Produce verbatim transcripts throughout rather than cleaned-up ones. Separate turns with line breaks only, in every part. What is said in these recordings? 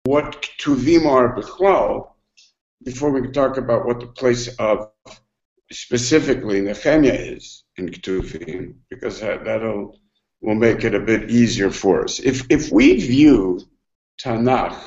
what Ketuvim are b'chlal, before we can talk about what the place of specifically Nehemiah is in Ketuvim, because that, that'll will make it a bit easier for us. If if we view Tanakh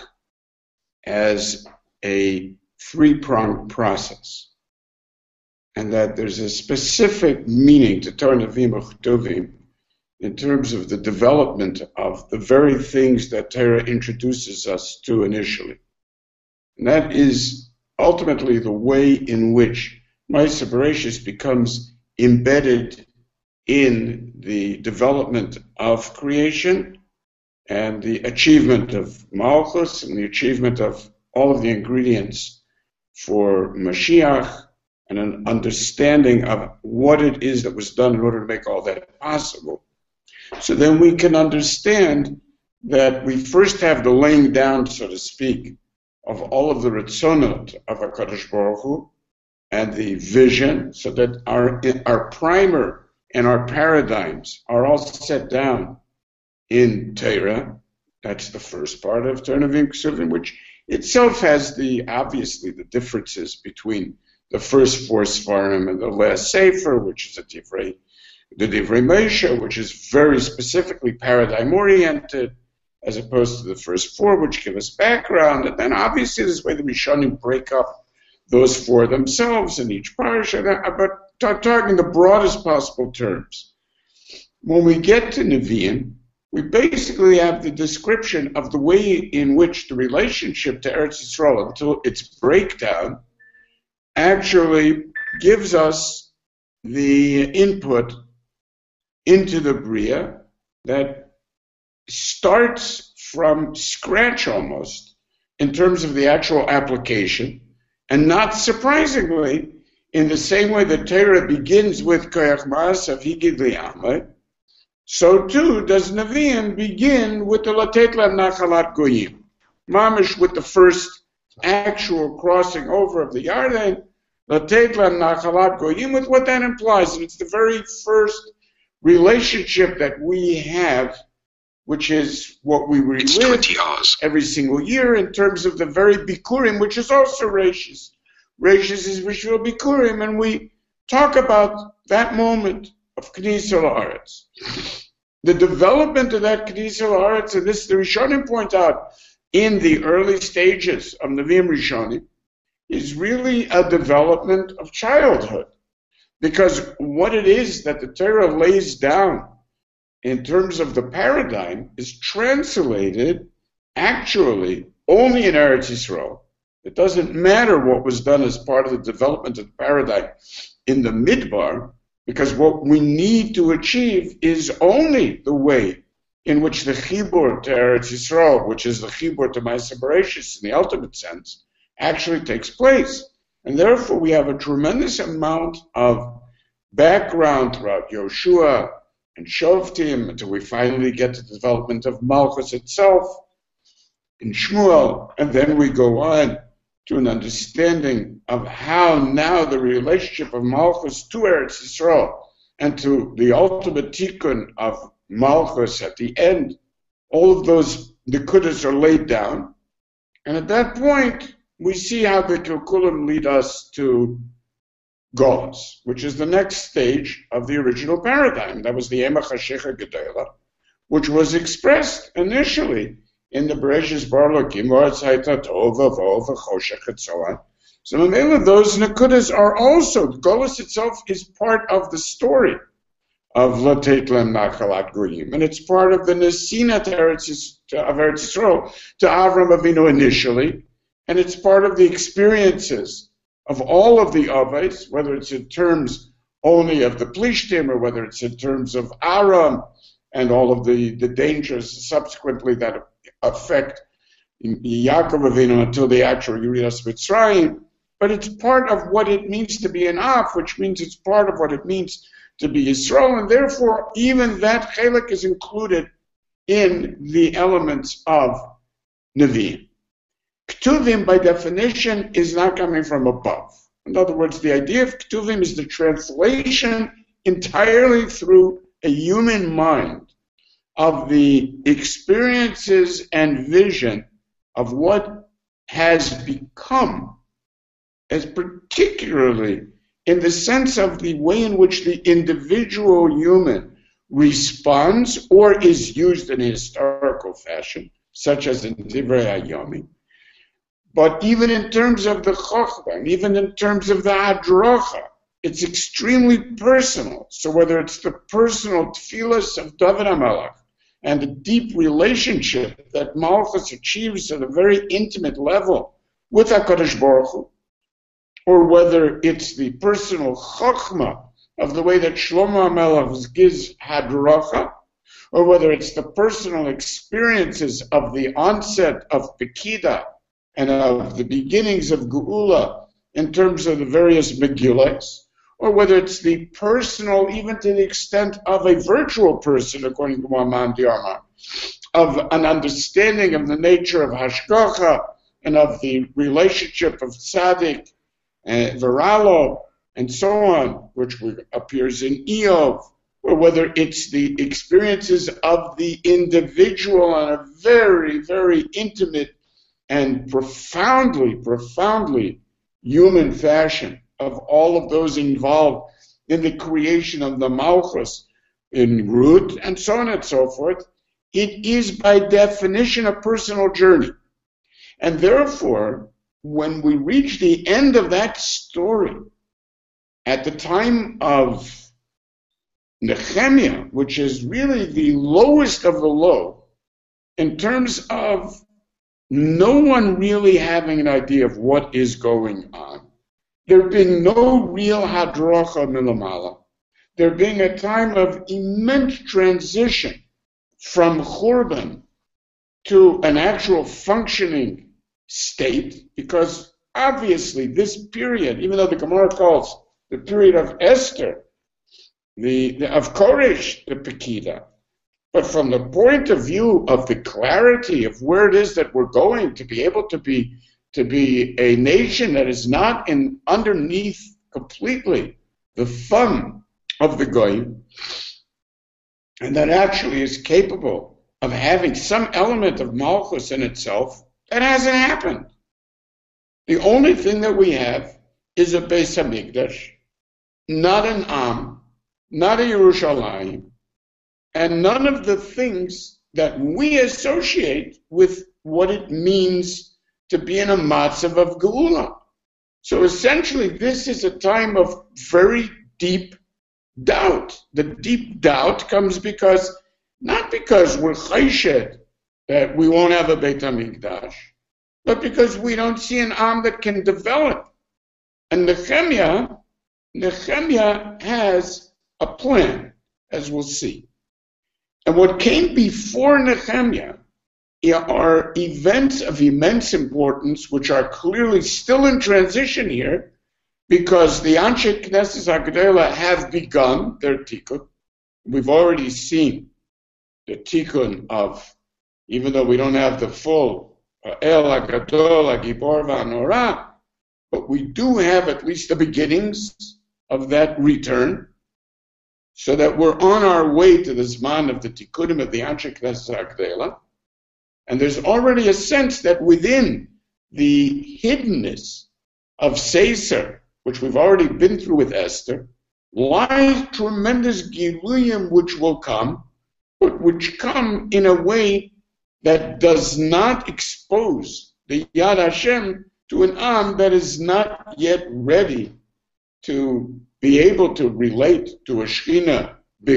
as a three-pronged process, and that there's a specific meaning to Torah, Nevi'im, or Ketuvim in terms of the development of the very things that Torah introduces us to initially. And that is ultimately the way in which Ma'aseh Bereshis becomes embedded in the development of creation and the achievement of Malchus and the achievement of all of the ingredients for Mashiach and an understanding of what it is that was done in order to make all that possible. So then we can understand that we first have the laying down, so to speak, of all of the Ritzonot of HaKadosh Baruch Hu and the vision, so that our, our primer and our paradigms are all set down in Torah. That's the first part of Torah, Nevi'im, Ketuvim, which itself has the, obviously, the differences between the first four Sfarim and the last Sefer, which is a Divrei, the Divrei Moshe, which is very specifically paradigm-oriented, as opposed to the first four, which give us background. And then, obviously, this way the Rishonim break up those four themselves in each parsha, but talking the broadest possible terms. When we get to Nevi'im, we basically have the description of the way in which the relationship to Eretz Yisrael, until its breakdown, actually gives us the input into the Bria that starts from scratch almost in terms of the actual application, and not surprisingly, in the same way that Torah begins with Koyach Ma'asav Higid Li'ameh, so too does Nevi'im begin with the Latet Lem Nachalat Goyim. Mamish, with the first actual crossing over of the Yarden, Latet Lem Nachalat Goyim, with what that implies. And it's the very first relationship that we have, which is what we relive every single year in terms of the very Bikurim, which is also Rashis. Rashis is Rishul Bikurim, and we talk about that moment of Knesset La'aretz. The development of that Knesset La'aretz, and this the Rishonim point out in the early stages of Nevi'im Rishonim, is really a development of childhood. Because what it is that the Torah lays down in terms of the paradigm is translated actually only in Eretz Yisrael. It doesn't matter what was done as part of the development of the paradigm in the Midbar, because what we need to achieve is only the way in which the Chibur to Eretz Yisrael, which is the Chibur to Ma'aseh Bereshis in the ultimate sense, actually takes place. And therefore we have a tremendous amount of background throughout Yoshua and Shoftim until we finally get to the development of Malchus itself in Shmuel, and then we go on to an understanding of how now the relationship of Malchus to Eretz Yisrael and to the ultimate tikkun of Malchus at the end, all of those nekudas are laid down, and at that point we see how the Kilkulim lead us to Golus, which is the next stage of the original paradigm. That was the Emech HaShecha Gedola, which was expressed initially in the Bereshis Bar Elokim, V'aretz Hayta Tova, V'ov, V'choshech, and so on. So Mamela, those Nekudas are also, Golus itself is part of the story of Latet Lem Nachalat Goyim, and it's part of the Nesina to Eretz, to, of Eretz Yisrael to Avram Avinu initially, and it's part of the experiences of all of the Avos, whether it's in terms only of the Plishtim or whether it's in terms of Aram and all of the, the dangers subsequently that affect Yaakov Avinu until the actual Yeridas Mitzrayim. But it's part of what it means to be an Av, which means it's part of what it means to be Yisrael, and therefore even that Chelek is included in the elements of Nevi'im. Ketuvim, by definition, is not coming from above. In other words, the idea of Ketuvim is the translation entirely through a human mind of the experiences and vision of what has become, as particularly in the sense of the way in which the individual human responds or is used in a historical fashion, such as in Divrei Hayomi, but even in terms of the Chochmah, even in terms of the Hadrocha, it's extremely personal. So whether it's the personal tefillas of David HaMelech and the deep relationship that Malchus achieves at a very intimate level with HaKadosh Baruch Hu, or whether it's the personal Chochmah of the way that Shlomo HaMelech gives Hadrocha, or whether it's the personal experiences of the onset of Pekida and of the beginnings of Geula in terms of the various Megillas, or whether it's the personal, even to the extent of a virtual person, according to Muhammad Diarmar, of an understanding of the nature of Hashgacha and of the relationship of Tzaddik and Viralo, and so on, which appears in Eov, or whether it's the experiences of the individual on a very, very intimate and profoundly, profoundly human fashion of all of those involved in the creation of the Malchus in Ruth, and so on and so forth. It is by definition a personal journey. And therefore, when we reach the end of that story, at the time of Nehemiah, which is really the lowest of the low, in terms of no one really having an idea of what is going on, there being no real hadrocha milamala, there being a time of immense transition from churban to an actual functioning state, because obviously this period, even though the Gemara calls the period of Esther, the, the of Koresh, the Pekida, but from the point of view of the clarity of where it is that we're going to be able to be to be a nation that is not in underneath completely the thumb of the Goyim, and that actually is capable of having some element of Malchus in itself, that hasn't happened. The only thing that we have is a Beis HaMikdash, not an Am, not a Yerushalayim, and none of the things that we associate with what it means to be in a matzav of Geula. So essentially, this is a time of very deep doubt. The deep doubt comes because, not because we're chayshed that we won't have a Beit HaMikdash, but because we don't see an Am that can develop. And Nehemiah, Nehemiah has a plan, as we'll see. And what came before Nehemiah are events of immense importance, which are clearly still in transition here, because the Anshe Knesset HaGedolah have begun their tikkun. We've already seen the tikkun of, even though we don't have the full El HaGadol, HaGibor VaNorah, but we do have at least the beginnings of that return, so that we're on our way to the Zman of the tikkunim of the Anshe Knesset HaGedolah. And there's already a sense that within the hiddenness of Sefer, which we've already been through with Esther, lies tremendous giluyim which will come, but which come in a way that does not expose the Yad Hashem to an Am that is not yet ready to be able to relate to a Shechina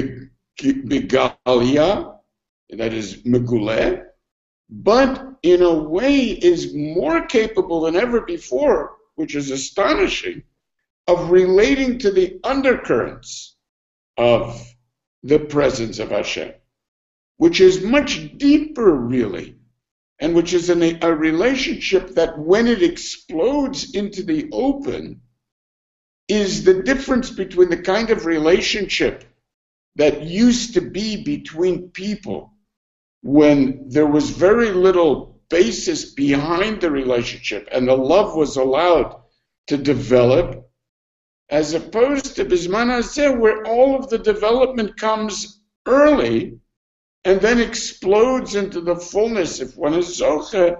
Begalia, that is Meguleh, but in a way is more capable than ever before, which is astonishing, of relating to the undercurrents of the presence of Hashem, which is much deeper, really, and which is in a, a relationship that when it explodes into the open is the difference between the kind of relationship that used to be between people when there was very little basis behind the relationship and the love was allowed to develop, as opposed to Bizman Hazeh, where all of the development comes early and then explodes into the fullness if one is zoche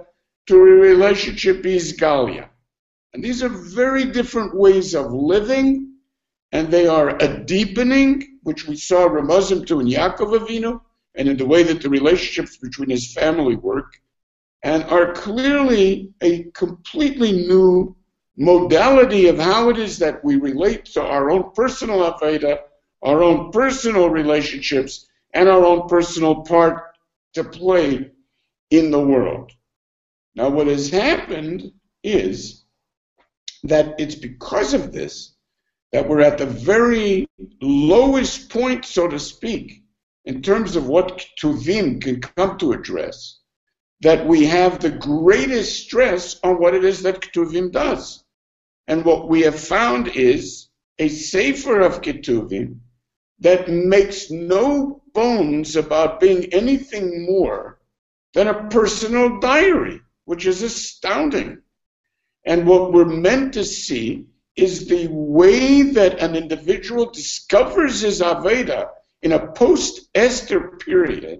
to a relationship isgalia. And these are very different ways of living, and they are a deepening, which we saw Ramazim to in Yaakov Avinu, and in the way that the relationships between his family work, and are clearly a completely new modality of how it is that we relate to our own personal Aveda, our own personal relationships, and our own personal part to play in the world. Now, what has happened is that it's because of this that we're at the very lowest point, so to speak, in terms of what Ketuvim can come to address, that we have the greatest stress on what it is that Ketuvim does. And what we have found is a sefer of Ketuvim that makes no bones about being anything more than a personal diary, which is astounding. And what we're meant to see is the way that an individual discovers his Aveda in a post-Esther period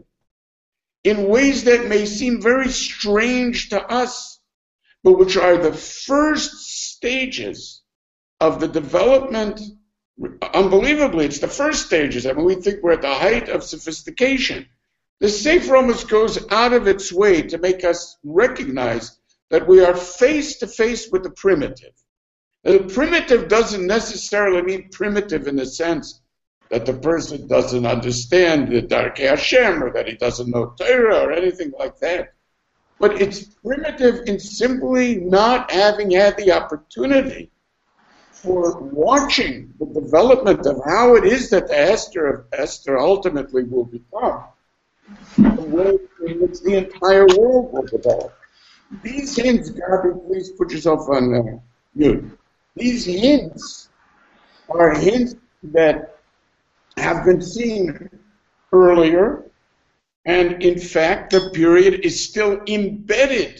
in ways that may seem very strange to us, but which are the first stages of the development. Unbelievably, it's the first stages. I mean, we think we're at the height of sophistication. The Sefer almost goes out of its way to make us recognize that we are face to face with the primitive. The primitive doesn't necessarily mean primitive in the sense that the person doesn't understand the Darkei Hashem or that he doesn't know Torah or anything like that. But it's primitive in simply not having had the opportunity for watching the development of how it is that the Esther of Esther ultimately will become, the way in which the entire world will develop. These hints, Gabi, please put yourself on uh, mute. These hints are hints that have been seen earlier, and in fact, the period is still embedded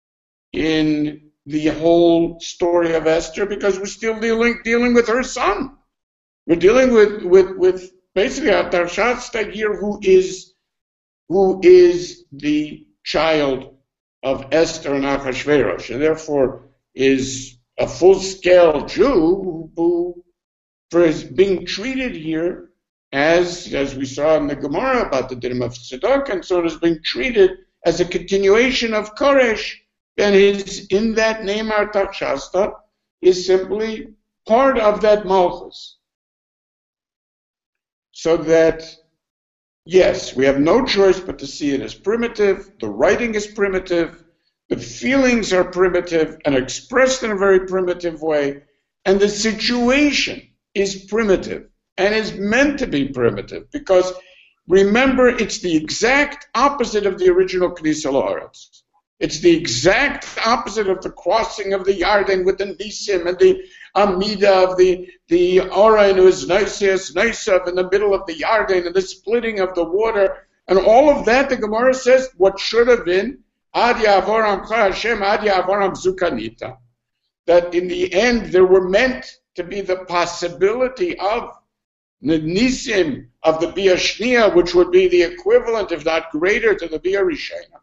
in the whole story of Esther because we're still dealing dealing with her son. We're dealing with with, with basically Artaxerxes here, who is who is the child of Esther and Achashverosh, and therefore is a full-scale Jew who, for his being treated here as, as we saw in the Gemara about the Dinim of Tzedak, and so on, is being treated as a continuation of Koresh, and his, in that name Artaxerxes is simply part of that Malchus. So that, yes, we have no choice but to see it as primitive, the writing is primitive, the feelings are primitive and expressed in a very primitive way, and the situation is primitive and is meant to be primitive because, remember, it's the exact opposite of the original Knesset La'aretz. It's the exact opposite of the crossing of the Yarden with the Nisim and the Amida of the, the Oren who is Nisias, Nisav in the middle of the Yarden and the splitting of the water. And all of that, the Gemara says, what should have been, Ad Yavoram Hashem, Ad Yavoram Zukanita. That in the end, there were meant to be the possibility of the Nisim of the Bia Shnia, which would be the equivalent, if not greater, to the Bia Rishena.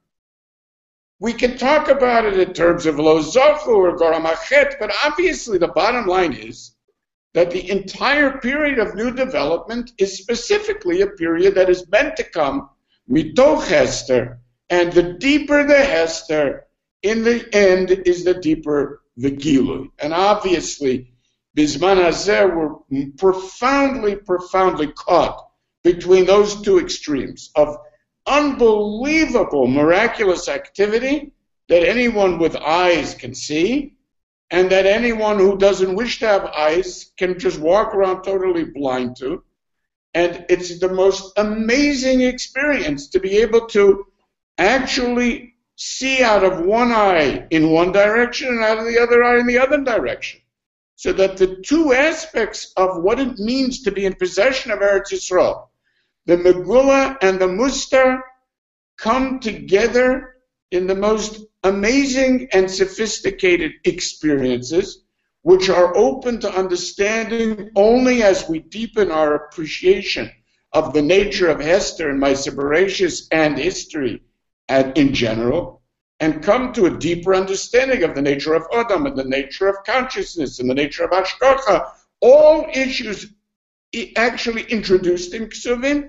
We can talk about it in terms of Lo Zochu or Goramachet, but obviously the bottom line is that the entire period of new development is specifically a period that is meant to come mitoch Hester, and the deeper the Hester, in the end is the deeper the Gilui. And obviously, Bizman Hazeh were profoundly, profoundly caught between those two extremes of unbelievable, miraculous activity that anyone with eyes can see, and that anyone who doesn't wish to have eyes can just walk around totally blind to. And it's the most amazing experience to be able to actually see out of one eye in one direction and out of the other eye in the other direction. So that the two aspects of what it means to be in possession of Eretz Yisrael, the Megillah and the Mustar, come together in the most amazing and sophisticated experiences, which are open to understanding only as we deepen our appreciation of the nature of Hester and Ma'aseh Bereishis and history and in general, and come to a deeper understanding of the nature of Adam and the nature of consciousness and the nature of Hashgacha, all issues actually introduced in Ksuvim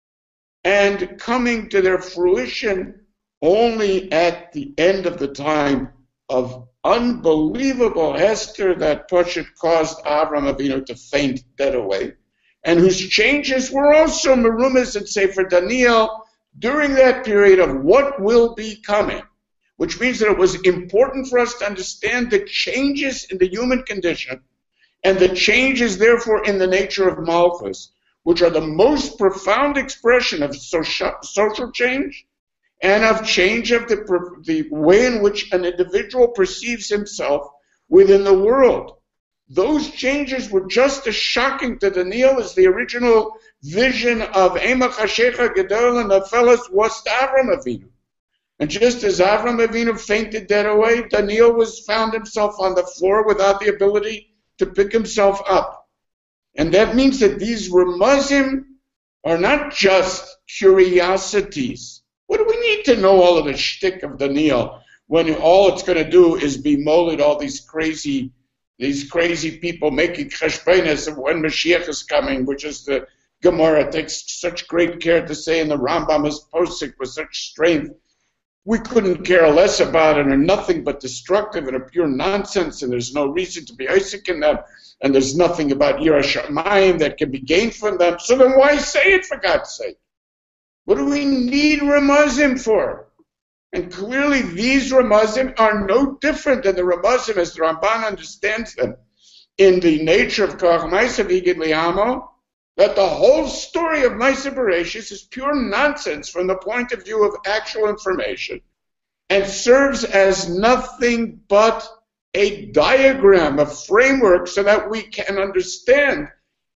and coming to their fruition only at the end of the time of unbelievable Hester that Pashut caused Avram Avinu to faint dead away, and whose changes were also merumas in Sefer Daniel during that period of what will be coming, which means that it was important for us to understand the changes in the human condition and the changes, therefore, in the nature of Malchus, which are the most profound expression of social, social change and of change of the, the way in which an individual perceives himself within the world. Those changes were just as shocking to Daniel as the original vision of Ema Chashecha Gedol and Nefeles was to Avram Avinu. And just as Avram Avinu fainted dead away, Daniel was found himself on the floor without the ability to pick himself up. And that means that these Ramazim are not just curiosities. What do we need to know all of the shtick of Daniel when all it's going to do is bemold all these crazy, these crazy people making cheshbonos of when Mashiach is coming, which is the Gemara takes such great care to say, and the Rambam is posik with such strength. We couldn't care less about it, and nothing but destructive and a pure nonsense, and there's no reason to be Isaac in them, and there's nothing about Yiras Shamayim that can be gained from them. So then why say it, for God's sake? What do we need Ramazim for? And clearly these Ramazim are no different than the Ramazim as the Ramban understands them in the nature of Koach Ma'aseh V'Yigid Li'amo, that the whole story of Ma'aseh Bereshis is pure nonsense from the point of view of actual information and serves as nothing but a diagram, a framework, so that we can understand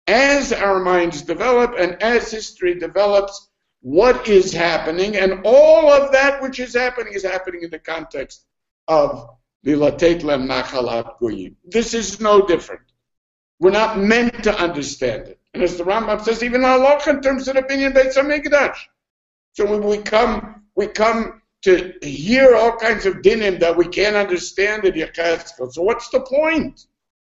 as our minds develop and as history develops what is happening, and all of that which is happening is happening in the context of the Latet Lem Nachalat Goyim. This is no different. We're not meant to understand it. And as the Rambam says, even halacha in terms of the Binyan Beis HaMikdash. So when we come, we come to hear all kinds of dinim that we can't understand in Yechezkel. So what's the point?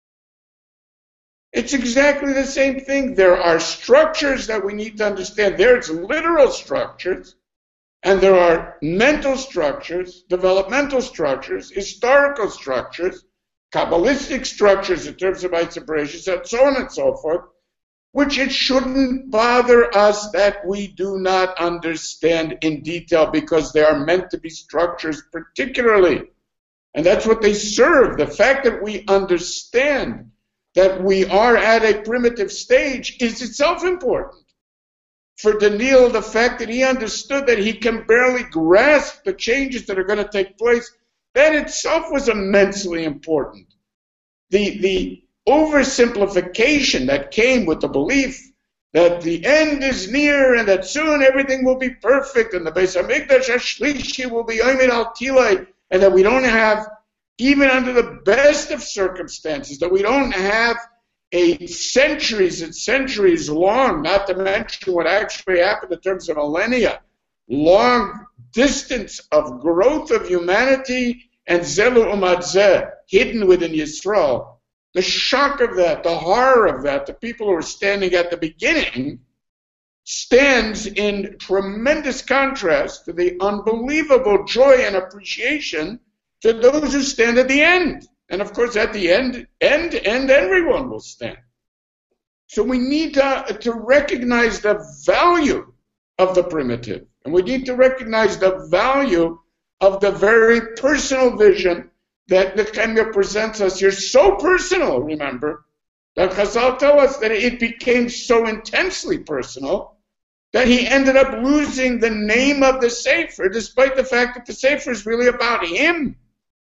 It's exactly the same thing. There are structures that we need to understand. There's literal structures, and there are mental structures, developmental structures, historical structures, Kabbalistic structures in terms of Ma'aseh Bereshis, and so on and so forth, which it shouldn't bother us that we do not understand in detail, because they are meant to be structures particularly. And that's what they serve. The fact that we understand that we are at a primitive stage is itself important. For Daniel, the fact that he understood that he can barely grasp the changes that are going to take place, that itself was immensely important. The, the oversimplification that came with the belief that the end is near and that soon everything will be perfect and the Beis HaMikdash HaShlishi will be Omed Al Tilai, and that we don't have, even under the best of circumstances, that we don't have a centuries and centuries long, not to mention what actually happened in terms of millennia, long distance of growth of humanity and Zelu Umadzeh hidden within Yisrael. The shock of that, the horror of that, the people who are standing at the beginning, stands in tremendous contrast to the unbelievable joy and appreciation to those who stand at the end. And of course, at the end, end, end, everyone will stand. So we need to, to recognize the value of the primitive. And we need to recognize the value of the very personal vision that Nehemiah presents us here. So personal, remember, that Chazal tell us that it became so intensely personal that he ended up losing the name of the Sefer, despite the fact that the Sefer is really about him.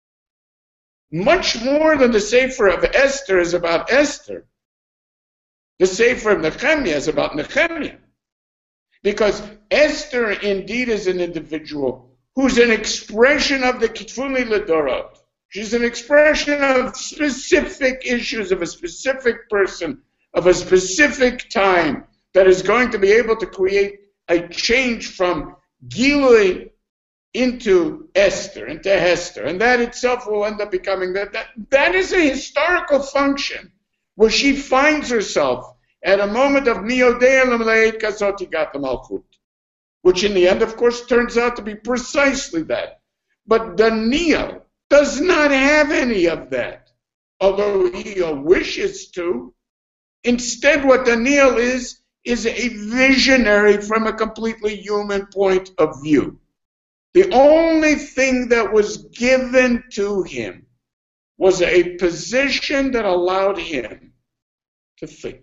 Much more than the Sefer of Esther is about Esther. The Sefer of Nehemiah is about Nehemiah. Because Esther indeed is an individual who's an expression of the Kitfuni Ledorot. She's an expression of specific issues of a specific person, of a specific time, that is going to be able to create a change from Gilui into Esther, into Hester, and that itself will end up becoming that. That, that is a historical function where she finds herself at a moment of Miodelim Le'ed Kazoti Gat Malchut, which in the end, of course, turns out to be precisely that. But Daniel does not have any of that, although he wishes to. Instead, what Daniel is, is a visionary from a completely human point of view. The only thing that was given to him was a position that allowed him to think,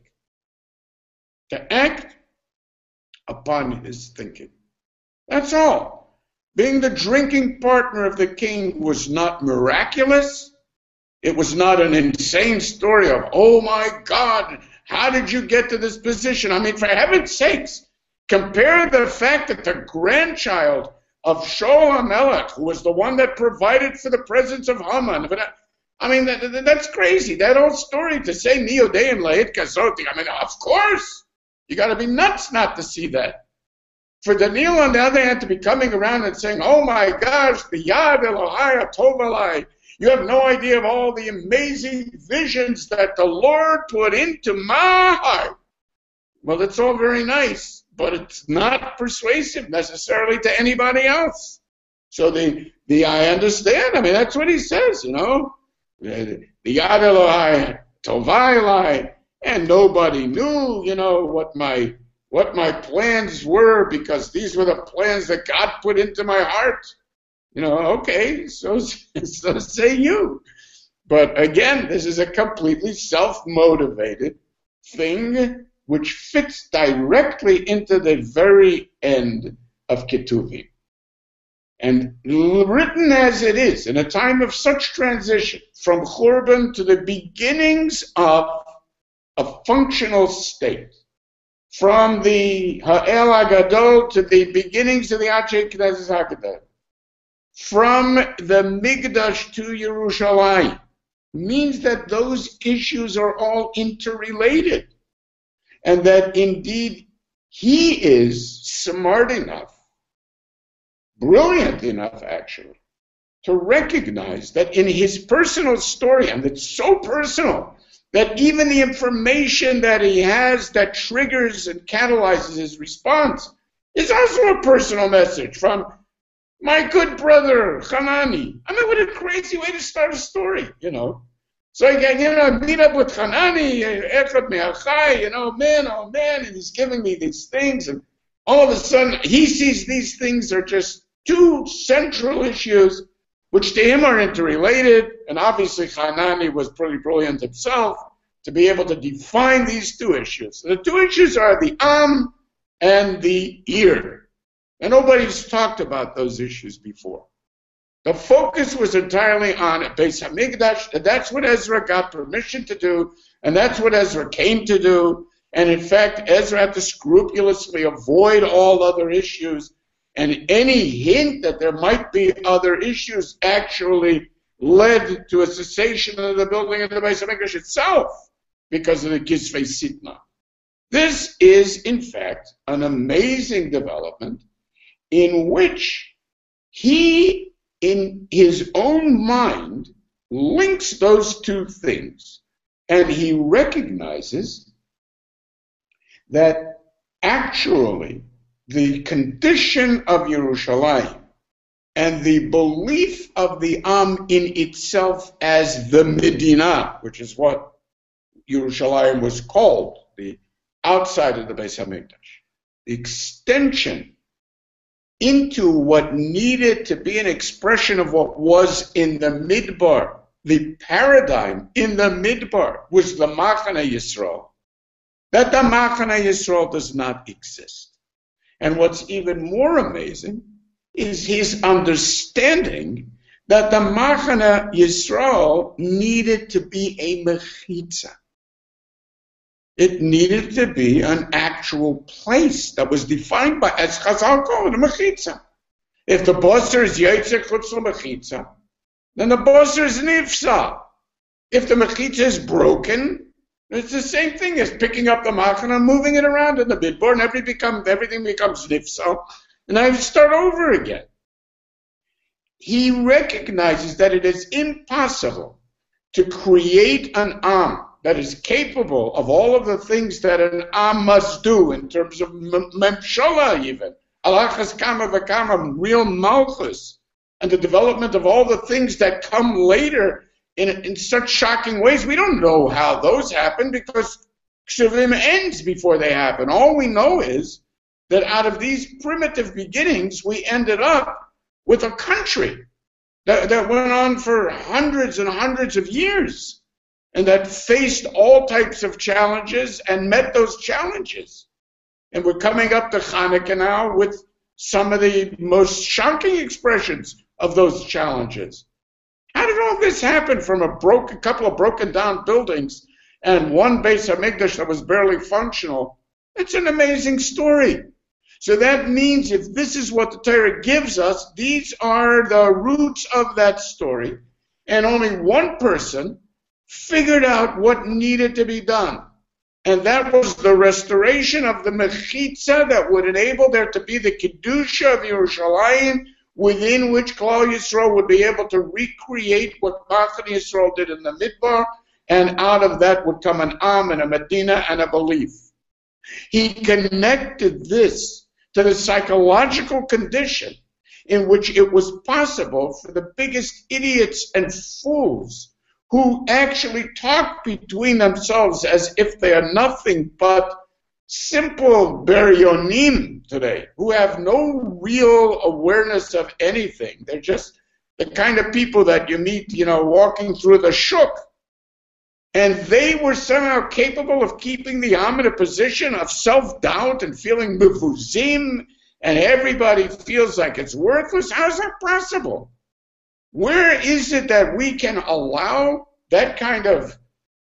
to act upon his thinking. That's all. Being the drinking partner of the king was not miraculous. It was not an insane story of, oh my God, how did you get to this position? I mean, for heaven's sakes, compare the fact that the grandchild of Shaul HaMelech, who was the one that provided for the presence of Haman. But I mean, that, that's crazy. That old story to say Miodeim Le'ed Kazoti. I mean, of course, you got to be nuts not to see that. For Daniel, on the other hand, to be coming around and saying, "Oh my gosh, the Yad Elohai Tov Alai," you have no idea of all the amazing visions that the Lord put into my heart. Well, it's all very nice, but it's not persuasive necessarily to anybody else. So the, the I understand. I mean, that's what he says, you know. The Yad Elohai Tovai Lai, and nobody knew, you know, what my what my plans were, because these were the plans that God put into my heart. You know, okay, so, so say you. But again, this is a completely self-motivated thing which fits directly into the very end of Ketuvim. And written as it is, in a time of such transition, from Churban to the beginnings of a functional state, from the Ha'el HaGadol to the beginnings of the Achei Knesset HaGadol, from the Migdash to Yerushalayim, means that those issues are all interrelated. And that indeed he is smart enough, brilliant enough actually, to recognize that in his personal story, and it's so personal, that even the information that he has that triggers and catalyzes his response is also a personal message from my good brother, Hanani. I mean, what a crazy way to start a story, you know. So I get, you know, meet up with Hanani, Echad Me'achai, you know, man, oh man, and he's giving me these things, and all of a sudden he sees these things are just two central issues, which to him are interrelated, and obviously Hanani was pretty brilliant himself to be able to define these two issues. The two issues are the Am and the Ir, and nobody's talked about those issues before. The focus was entirely on Beis Hamikdash. That's what Ezra got permission to do, and that's what Ezra came to do. And in fact, Ezra had to scrupulously avoid all other issues, and any hint that there might be other issues actually led to a cessation of the building of the Beis Hamikdash itself because of the Gizvei Sitna. This is, in fact, an amazing development in which he, in his own mind, links those two things, and he recognizes that actually the condition of Yerushalayim and the belief of the Am in itself as the Medina, which is what Yerushalayim was called, the outside of the Beis Hamikdash, the extension into what needed to be an expression of what was in the Midbar, the paradigm in the Midbar, was the Machane Yisrael. That the Machane Yisrael does not exist. And what's even more amazing is his understanding that the Machane Yisrael needed to be a mechitza. It needed to be an actual place that was defined by, as Chazal call it, a mechitza. If the bosser is yotze chutz l'mechitza, then the bosser is nifsa. If the mechitza is broken, it's the same thing as picking up the machana and moving it around in the midbar, and everything becomes, everything becomes nifsa, and I start over again. he recognizes that it is impossible to create an Am that is capable of all of the things that an Am must do in terms of memshala even, alachas kama v'kama, real malchus, and the development of all the things that come later in, in such shocking ways. We don't know how those happen because Ksuvim ends before they happen. All we know is that out of these primitive beginnings, we ended up with a country that, that went on for hundreds and hundreds of years and that faced all types of challenges and met those challenges. And we're coming up to Hanukkah now with some of the most shocking expressions of those challenges. How did all this happen from a broken, couple of broken down buildings and one Beis HaMikdash that was barely functional? It's an amazing story. So that means if this is what the Torah gives us, these are the roots of that story. And only one person figured out what needed to be done. And that was the restoration of the Mechitza that would enable there to be the Kedusha of Yerushalayim, within which Klal Yisrael would be able to recreate what Bachani Yisrael did in the Midbar, and out of that would come an Am and a Medina and a belief. He connected this to the psychological condition in which it was possible for the biggest idiots and fools who actually talk between themselves as if they are nothing but simple beryonim today, who have no real awareness of anything. They're just the kind of people that you meet, you know, walking through the shuk. And they were somehow capable of keeping the Am in a position of self-doubt and feeling mevuzim, and everybody feels like it's worthless. How is that possible? Where is it that we can allow that kind of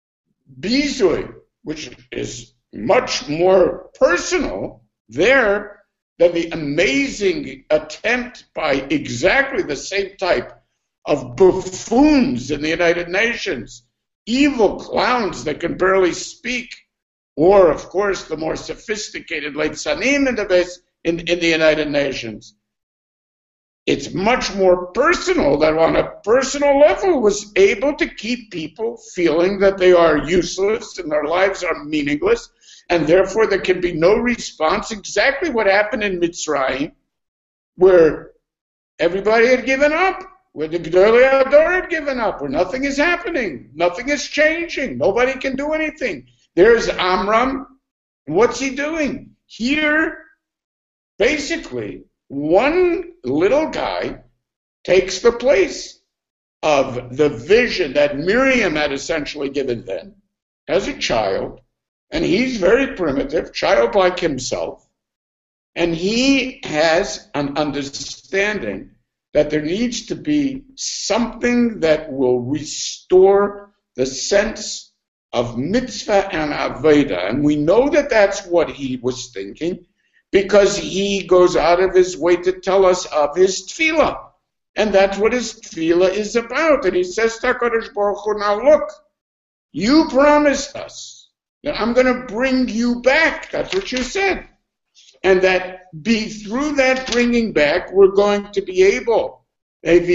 bizui, which is much more personal there than the amazing attempt by exactly the same type of buffoons in the United Nations, evil clowns that can barely speak, or, of course, the more sophisticated Leitzanim in the base in, in the United Nations. It's much more personal, that on a personal level was able to keep people feeling that they are useless and their lives are meaningless, and therefore there can be no response. Exactly what happened in Mitzrayim, where everybody had given up, where the Gedolei Hador had given up, where nothing is happening, nothing is changing, nobody can do anything. There's Amram. What's he doing? Here, basically, one little guy takes the place of the vision that Miriam had essentially given then as a child, and he's very primitive, childlike himself, and he has an understanding that there needs to be something that will restore the sense of mitzvah and avodah, and we know that that's what he was thinking, because he goes out of his way to tell us of his tefillah. And that's what his tefillah is about. And he says to HaKadosh Baruch Hu, now look, you promised us that I'm going to bring you back. That's what you said. And that be through that bringing back, we're going to be able. That's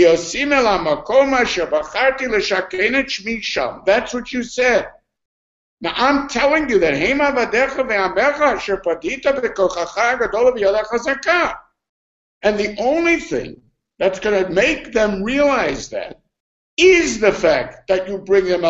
what you said. Now I'm telling you that and the only thing that's going to make them realize that is the fact that you bring them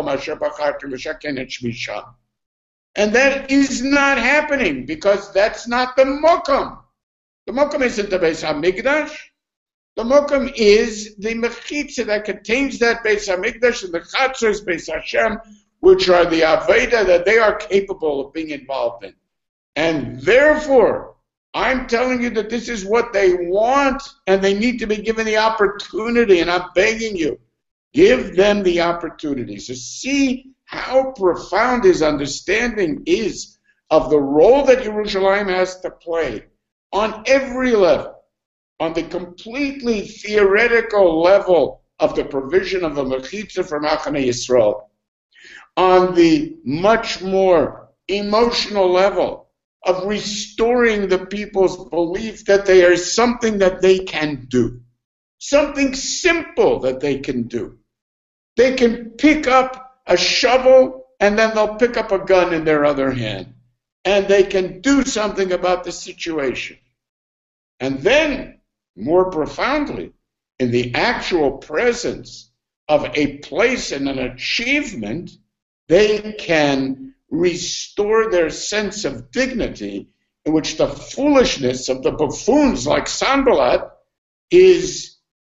and that is not happening because that's not the Mokum. The Mokum isn't the Beis HaMikdash. The Mokum is the Mechitza that contains that Beis HaMikdash, and the Chatzor is Beis Hashem, which are the Aveda that they are capable of being involved in. And therefore, I'm telling you that this is what they want, and they need to be given the opportunity, and I'm begging you, give them the opportunity. So see how profound his understanding is of the role that Yerushalayim has to play on every level, on the completely theoretical level of the provision of a Mechitza for Machane Yisrael, on the much more emotional level of restoring the people's belief that they are something that they can do, Something simple that they can do. They can pick up a shovel and then they'll pick up a gun in their other hand. And they can do something about the situation. And then, more profoundly, in the actual presence of a place and an achievement, they can restore their sense of dignity, in which the foolishness of the buffoons like Sanballat is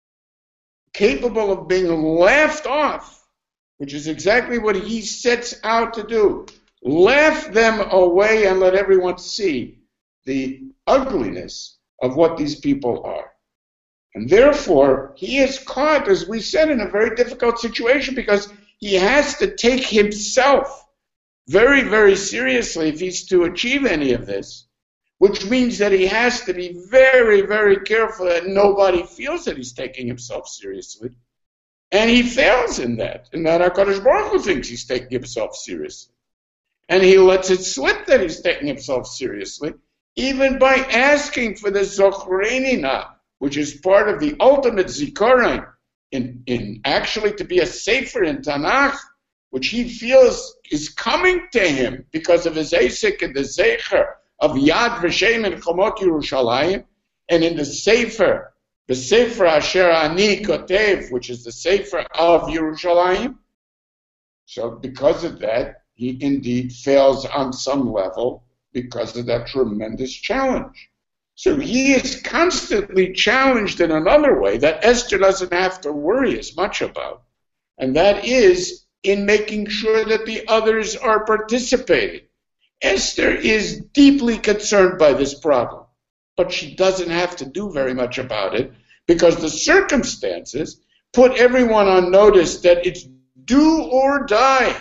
capable of being laughed off, which is exactly what he sets out to do. Laugh them away and let everyone see the ugliness of what these people are. And therefore, he is caught, as we said, in a very difficult situation because he has to take himself very, very seriously if he's to achieve any of this, which means that he has to be very, very careful that nobody feels that he's taking himself seriously. And he fails in that, in that HaKadosh Baruch Hu thinks he's taking himself seriously. And he lets it slip that he's taking himself seriously, even by asking for the Zochrenina, which is part of the ultimate Zikaron, in, in actually to be a Sefer in Tanakh, which he feels is coming to him because of his Asik and the Zecher of Yad Vashem and Chomot Yerushalayim, and in the Sefer, the Sefer Asher Ani Kotev, which is the Sefer of Yerushalayim. So because of that, he indeed fails on some level because of that tremendous challenge. So he is constantly challenged in another way that Esther doesn't have to worry as much about, and that is in making sure that the others are participating. Esther is deeply concerned by this problem, but she doesn't have to do very much about it because the circumstances put everyone on notice that it's do or die.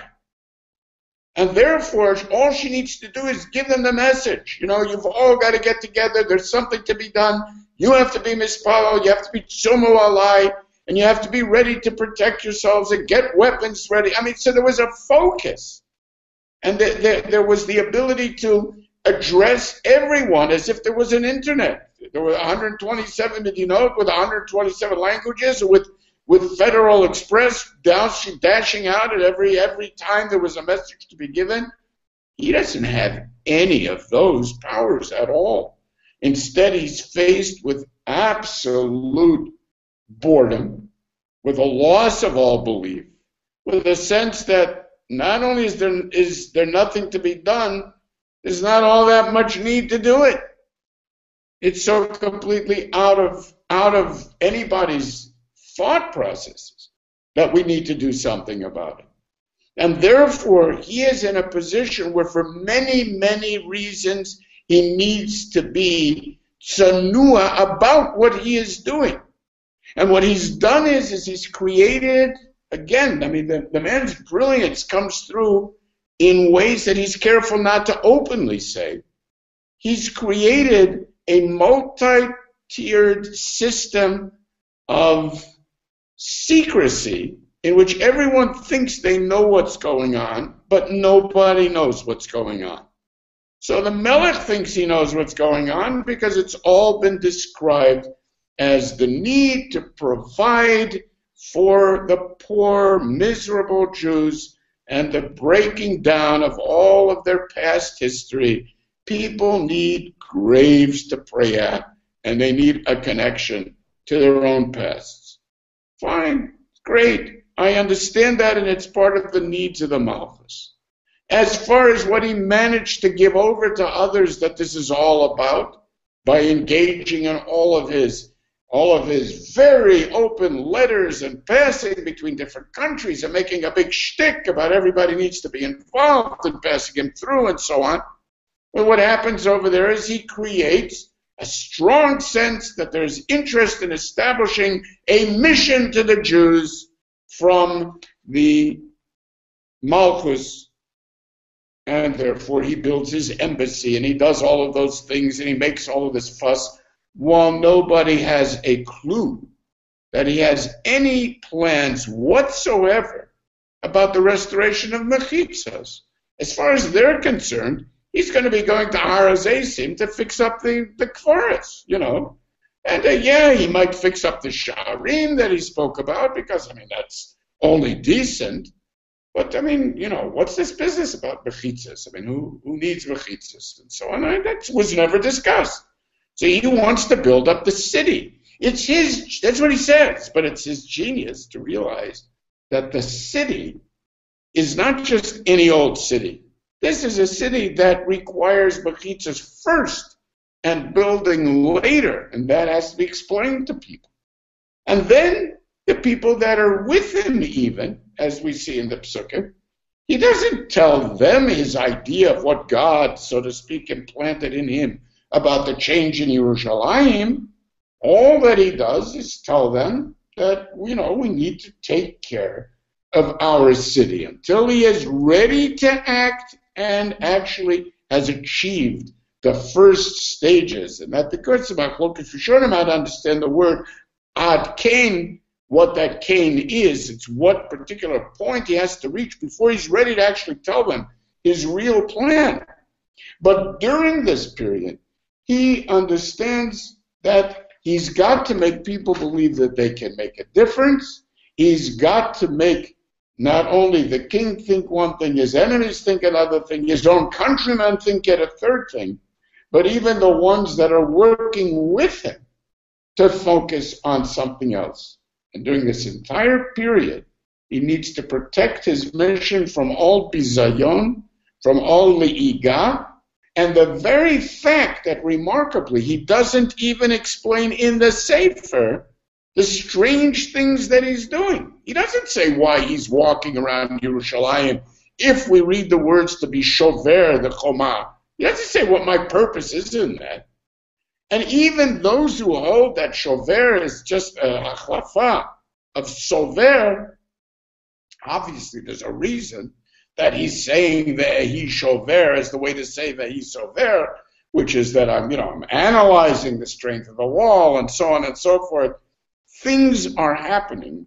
And therefore, all she needs to do is give them the message. You know, you've all got to get together. There's something to be done. You have to be mispalo. You have to be tzumu alai. And you have to be ready to protect yourselves and get weapons ready. I mean, so there was a focus. And there, there, there was the ability to address everyone as if there was an internet. There were one hundred twenty-seven Medinot with one hundred twenty-seven languages, with with Federal Express dashing, dashing out at every every time there was a message to be given. He doesn't have any of those powers at all. Instead, he's faced with absolute boredom, with a loss of all belief, with a sense that not only is there is there nothing to be done, there's not all that much need to do it. It's so completely out of out of anybody's thought processes that we need to do something about it. And therefore, he is in a position where for many, many reasons, he needs to be tsanua about what he is doing. And what he's done is, is he's created, again, I mean, the, the man's brilliance comes through in ways that he's careful not to openly say. He's created a multi-tiered system of secrecy in which everyone thinks they know what's going on, but nobody knows what's going on. So the Melech thinks he knows what's going on because it's all been described as the need to provide for the poor, miserable Jews and the breaking down of all of their past history. People need graves to pray at, and they need a connection to their own pasts. Fine, great. I understand that, and it's part of the needs of the Malchus. As far as what he managed to give over to others that this is all about, by engaging in all of his all of his very open letters and passing between different countries and making a big shtick about everybody needs to be involved and passing him through and so on. Well, what happens over there is he creates a strong sense that there's interest in establishing a mission to the Jews from the Malchus, and therefore he builds his embassy and he does all of those things and he makes all of this fuss while nobody has a clue that he has any plans whatsoever about the restoration of mechitzos. As far as they're concerned, he's going to be going to Har HaZeisim to fix up the, the Kfaris, you know. And uh, yeah, he might fix up the Sha'arim that he spoke about, because, I mean, that's only decent. But, I mean, you know, what's this business about mechitzas? I mean, who, who needs mechitzas? And so on. I, that was never discussed. So he wants to build up the city. It's his, that's what he says, but it's his genius to realize that the city is not just any old city. This is a city that requires mechitzas first and building later, and that has to be explained to people. And then the people that are with him, even, as we see in the Psukim, he doesn't tell them his idea of what God, so to speak, implanted in him about the change in Yerushalayim. All that he does is tell them that, you know, we need to take care of our city until he is ready to act and actually has achieved the first stages. And that the Kurtz of Machlokes Rishonim had to understand the word ad kain, what that kain is. It's what particular point he has to reach before he's ready to actually tell them his real plan. But during this period, he understands that he's got to make people believe that they can make a difference. He's got to make not only the king think one thing, his enemies think another thing, his own countrymen think yet a third thing, but even the ones that are working with him to focus on something else. And during this entire period, he needs to protect his mission from all bizayon, from all li'iga, and the very fact that, remarkably, he doesn't even explain in the Sefer the strange things that he's doing. He doesn't say why he's walking around Yerushalayim, if we read the words to be shover, the chomah. He doesn't say what my purpose is in that. And even those who hold that shover is just a achlafa of sover, obviously there's a reason that he's saying that he's shover is the way to say that he's sover, which is that I'm, you know, I'm analyzing the strength of the wall and so on and so forth. Things are happening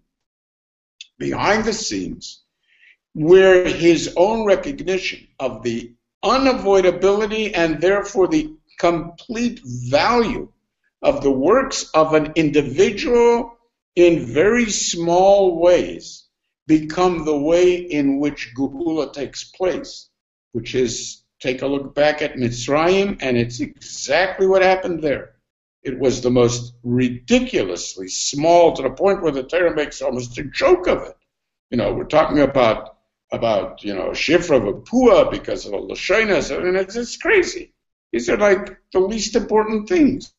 behind the scenes where his own recognition of the unavoidability and therefore the complete value of the works of an individual in very small ways become the way in which Geula takes place, which is, take a look back at Mitzrayim, and it's exactly what happened there. It was the most ridiculously small, to the point where the Torah makes almost a joke of it. You know, we're talking about, about you know, Shifra V'Pua because of the Lashonas. I mean, it's just crazy. These are like the least important things.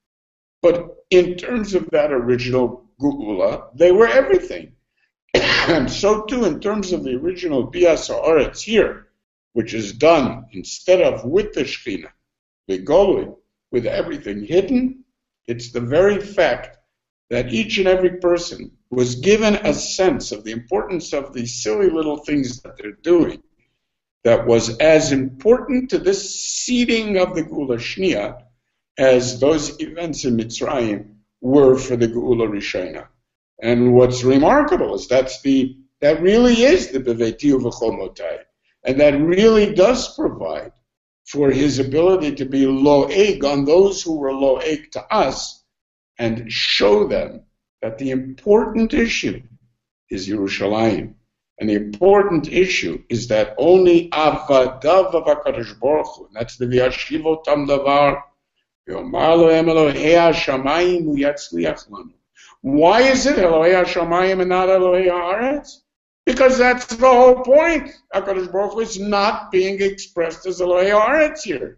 But in terms of that original Geula, they were everything. And so too in terms of the original Bias Haaretz here, which is done instead of with the Shekhinah, the Golui, with everything hidden, it's the very fact that each and every person was given a sense of the importance of these silly little things that they're doing that was as important to this seeding of the Geula Shniya as those events in Mitzrayim were for the Geula Rishona. And what's remarkable is that's the that really is the Beveitiu V'chomotai, and that really does provide for his ability to be lo'eg on those who were lo'eg to us and show them that the important issue is Yerushalayim. And the important issue is that only Avadav of HaKadosh Baruch Hu, and that's the V'yashivo tam davar, V'yomar lo'em Elohei HaShamayim u'yatzliach lanu. Why is it Elohei HaShamayim and not Elohei HaAretz? Because that's the whole point. HaKadosh Baruch Hu is not being expressed as Elohei HaAretz here.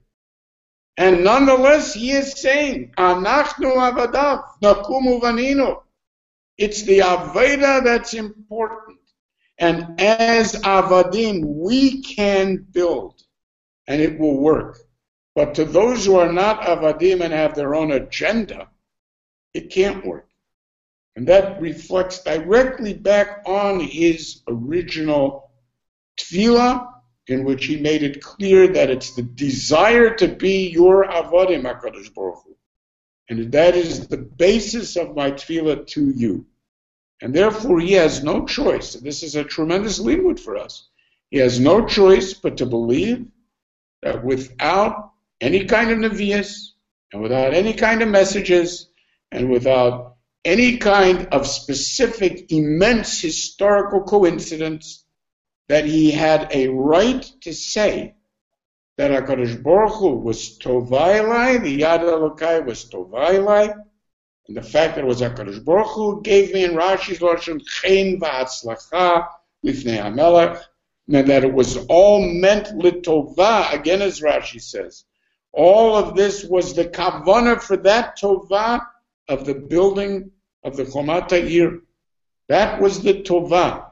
And nonetheless, he is saying, Anachnu avadav, nakumu vaninu. It's the Aveda that's important. And as Avadim, we can build, and it will work. But to those who are not Avadim and have their own agenda, it can't work. And that reflects directly back on his original tefillah, in which he made it clear that it's the desire to be your avodim, HaKadosh Baruch Hu. And that is the basis of my tefillah to you. And therefore he has no choice. And this is a tremendous limud for us. He has no choice but to believe that without any kind of nevias and without any kind of messages, and without any kind of specific, immense historical coincidence, that he had a right to say that HaKadosh Baruch Hu was Tovailai, the Yad Elokai was Tovailai, and the fact that it was HaKadosh Baruch Hu gave me in Rashi's Lashon Chen v'Hatzlacha Lifnei HaMelech, and that it was all meant Litova, again as Rashi says. All of this was the kavanah for that Tova of the building of the Chomat HaIr. That was the Tova.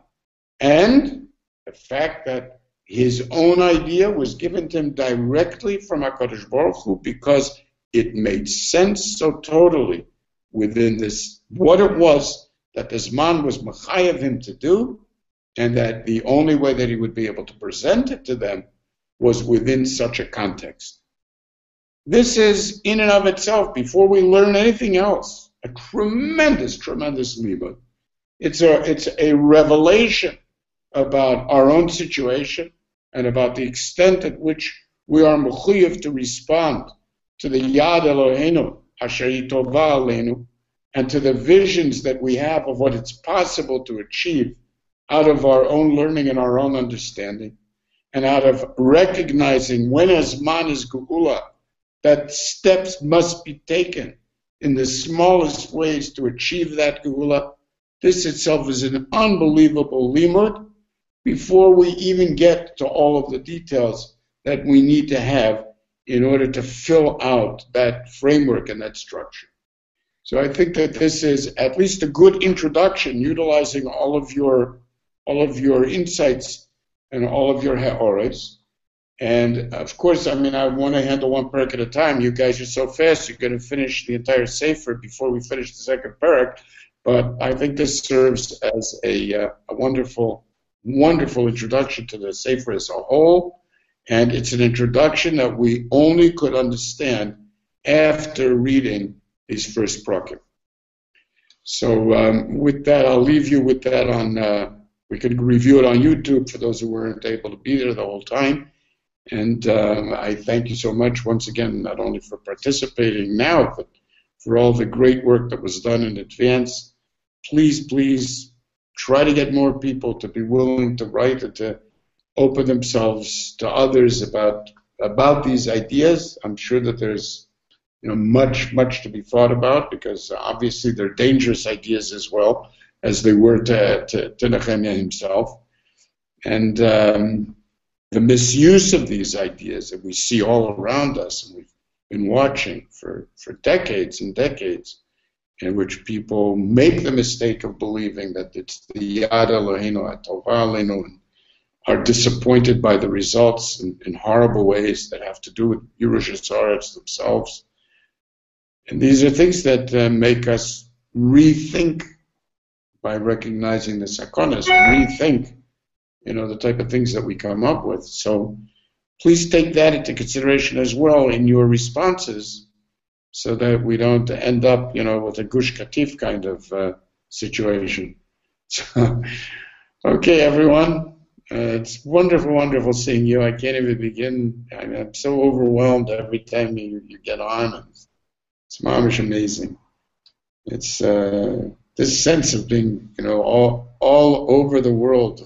And the fact that his own idea was given to him directly from HaKadosh Baruch Hu because it made sense so totally within this, what it was that this man was mechayev him to do, and that the only way that he would be able to present it to them was within such a context. This is, in and of itself, before we learn anything else, a tremendous, tremendous limud. It's a, it's a revelation about our own situation and about the extent at which we are mechuyev to respond to the Yad Eloheinu, Asher Tova Aleinu, and to the visions that we have of what it's possible to achieve out of our own learning and our own understanding, and out of recognizing when Azman is Geula, that steps must be taken in the smallest ways to achieve that Geula. This itself is an unbelievable limud before we even get to all of the details that we need to have in order to fill out that framework and that structure. So I think that this is at least a good introduction, utilizing all of your all of your insights and all of your ha'ores. And of course, I mean, I want to handle one parak at a time. You guys are so fast, you're going to finish the entire sefer before we finish the second parak. But I think this serves as a, uh, a wonderful, wonderful introduction to the sefer as a whole. And it's an introduction that we only could understand after reading these first prakim. So um, with that, I'll leave you with that on, uh, we could review it on YouTube for those who weren't able to be there the whole time. And um, I thank you so much once again, not only for participating now, but for all the great work that was done in advance. Please, please try to get more people to be willing to write and to open themselves to others about about these ideas. I'm sure that there's you know much, much to be thought about, because obviously they're dangerous ideas as well as they were to, to, to Nehemiah himself. And um, the misuse of these ideas that we see all around us, and we've been watching for, for decades and decades, in which people make the mistake of believing that it's the Yad Eloheinu, HaTova Aleinu, and are disappointed by the results in, in horrible ways that have to do with Yerush Haaretz themselves. And these are things that uh, make us rethink, by recognizing the sakonas, rethink, you know, the type of things that we come up with. So please take that into consideration as well in your responses, so that we don't end up, you know, with a Gush Katif kind of uh, situation. So, okay, everyone. Uh, it's wonderful, wonderful seeing you. I can't even begin. I mean, I'm so overwhelmed every time you, you get on. It's, it's mamish amazing. It's uh, this sense of being, you know, all all over the world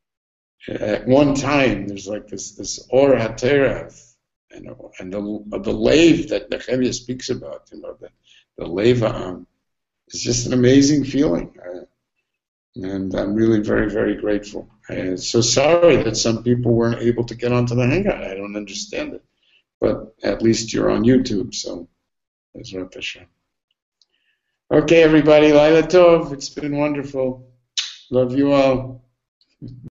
at one time. There's like this this or hatera, you know, and the the lave that Nehemiah speaks about, you know, the the leva is just an amazing feeling. Uh, And I'm really very, very grateful. I'm so sorry that some people weren't able to get onto the Hangout. I don't understand it. But at least you're on YouTube, so that's Rav Hashem. Okay, everybody, Laila Tov. It's been wonderful. Love you all.